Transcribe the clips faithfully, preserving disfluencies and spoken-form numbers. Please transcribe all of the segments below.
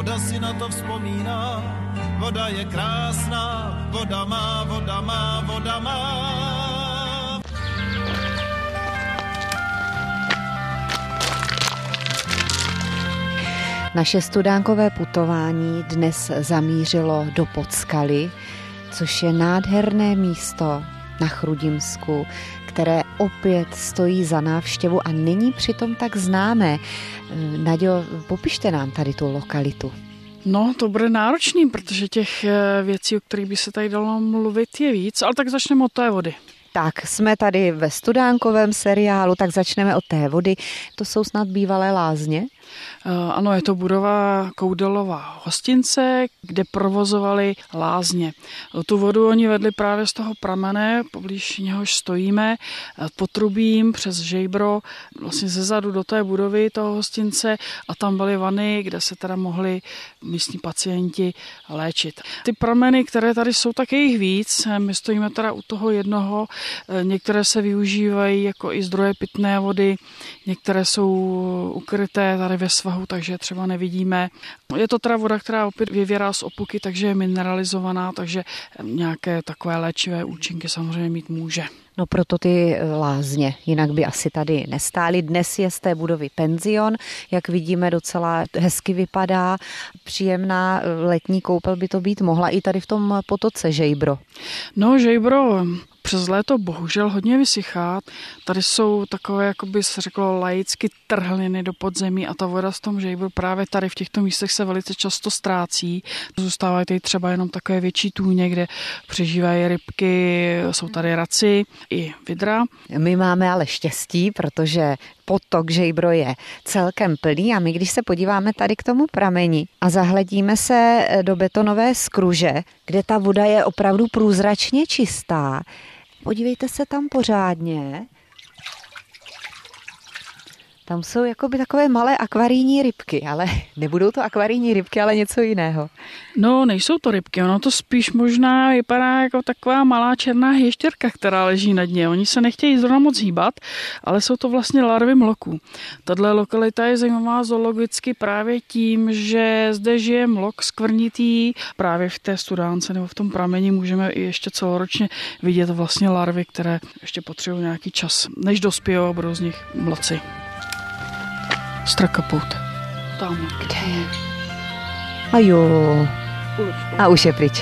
voda si na to vzpomíná, voda je krásná, voda má, voda má, voda má. Naše studánkové putování dnes zamířilo do Podskaly, což je nádherné místo na Chrudimsku, které opět stojí za návštěvu a není přitom tak známé. Naďo, popište nám tady tu lokalitu. No, to bude náročný, protože těch věcí, o kterých by se tady dalo mluvit, je víc, ale tak začneme od té vody. Tak, jsme tady ve studánkovém seriálu, tak začneme od té vody. To jsou snad bývalé lázně? Ano, je to budova Koudelová hostince, kde provozovali lázně. Tu vodu oni vedli právě z toho pramene, poblíž něhož stojíme, potrubím přes žejbro, vlastně zezadu do té budovy toho hostince a tam byly vany, kde se teda mohli místní pacienti léčit. Ty prameny, které tady jsou, tak je jich víc. My stojíme teda u toho jednoho, některé se využívají jako i zdroje pitné vody, některé jsou ukryté tady ve svahu, takže třeba nevidíme. Je to teda voda, která opět vyvěrá z opuky, takže je mineralizovaná, takže nějaké takové léčivé účinky samozřejmě mít může. No proto ty lázně, jinak by asi tady nestály. Dnes je z té budovy penzion, jak vidíme, docela hezky vypadá. Příjemná letní koupel by to být mohla i tady v tom potoce Žejbro. No Žejbro přes léto bohužel hodně vysychá. Tady jsou takové, jako by se řeklo, laicky trhliny do podzemí a ta voda z tom Žejbru právě tady v těchto místech se velice často ztrácí. Zůstávají tady třeba jenom takové větší tůně, kde přežívají rybky, jsou tady raci i vidra. My máme ale štěstí, protože potok Žejbro je celkem plný a my, když se podíváme tady k tomu prameni a zahledíme se do betonové skruže, kde ta voda je opravdu průzračně čistá, podívejte se tam pořádně. Tam jsou jakoby takové malé akvarijní rybky, ale nebudou to akvarijní rybky, ale něco jiného. No, nejsou to rybky, ono to spíš možná vypadá jako taková malá černá hěštěrka, která leží na dně. Oni se nechtějí zrovna moc hýbat, ale jsou to vlastně larvy mloků. Tato lokalita je zajímavá zoologicky právě tím, že zde žije mlok skvrnitý. Právě v té studánce nebo v tom prameni můžeme i ještě celoročně vidět vlastně larvy, které ještě potřebují nějaký čas, než dospějou a budou z nich mloci. Strakapout. Tam. Kde je? A jo. A už je pryč.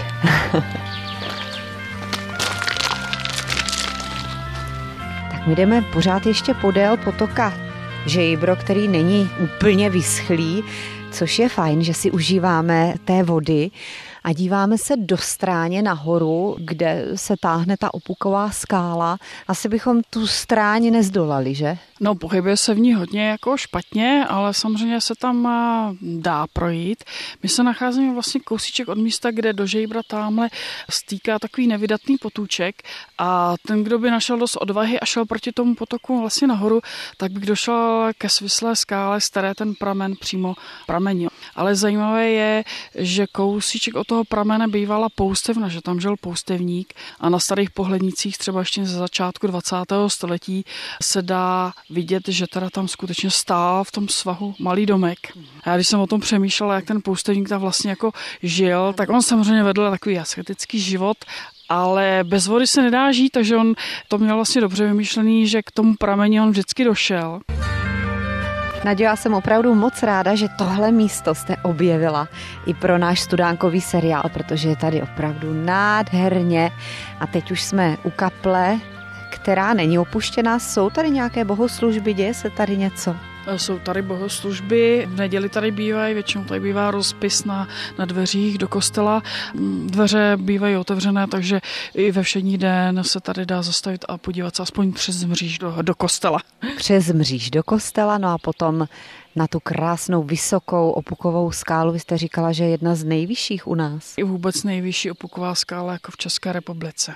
Tak my jdeme pořád ještě podél potoka Žejbro, který není úplně vyschlý, což je fajn, že si užíváme té vody a díváme se do stráně nahoru, kde se táhne ta opuková skála. Asi bychom tu stráň nezdolali, že? No, pohybuje se v ní hodně jako špatně, ale samozřejmě se tam dá projít. My se nacházíme vlastně kousíček od místa, kde do Žejbra tamhle stýká takový nevydatný potůček a ten, kdo by našel dost odvahy a šel proti tomu potoku vlastně nahoru, tak by došel ke svislé skále, z které ten pramen přímo pramení. Ale zajímavé je, že kousíček od toho pramene bývala poustevna, že tam žil poustevník a na starých pohlednicích třeba ještě ze začátku dvacátého století se dá vidět, že teda tam skutečně stál v tom svahu malý domek. A já když jsem o tom přemýšlela, jak ten poustevník tam vlastně jako žil, tak on samozřejmě vedl takový asketický život, ale bez vody se nedá žít, takže on to měl vlastně dobře vymýšlený, že k tomu prameni on vždycky došel. Naďo, já jsem opravdu moc ráda, že tohle místo jste objevila i pro náš studánkový seriál, protože je tady opravdu nádherně. A teď už jsme u kaple, která není opuštěná. Jsou tady nějaké bohoslužby, děje se tady něco? Jsou tady bohoslužby, v neděli tady bývají, většinou tady bývá rozpis na, na dveřích do kostela. Dveře bývají otevřené, takže i ve všední den se tady dá zastavit a podívat se aspoň přes mříž do, do kostela. Přes mříž do kostela, no a potom na tu krásnou vysokou opukovou skálu. Vy jste říkala, že je jedna z nejvyšších u nás. I vůbec nejvyšší opuková skála jako v České republice.